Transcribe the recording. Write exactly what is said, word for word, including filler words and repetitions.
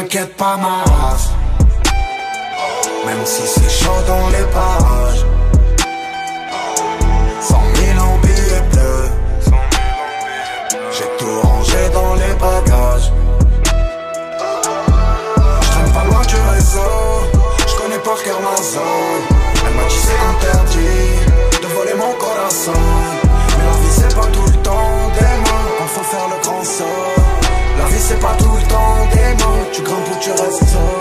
t'inquiète pas ma race. Même si c'est chaud dans les parages. Cent mille en billets bleus. J'ai tout rangé dans les bagages. J'traîne pas loin du réseau. J'connais par cœur ma zone. Elle m'a dit c'est interdit de voler mon corazon. Mais la vie c'est pas tout le temps des mots quand faut faire le grand saut. La vie c'est pas tout le temps des mots. Tu grimpes ou tu restes seul.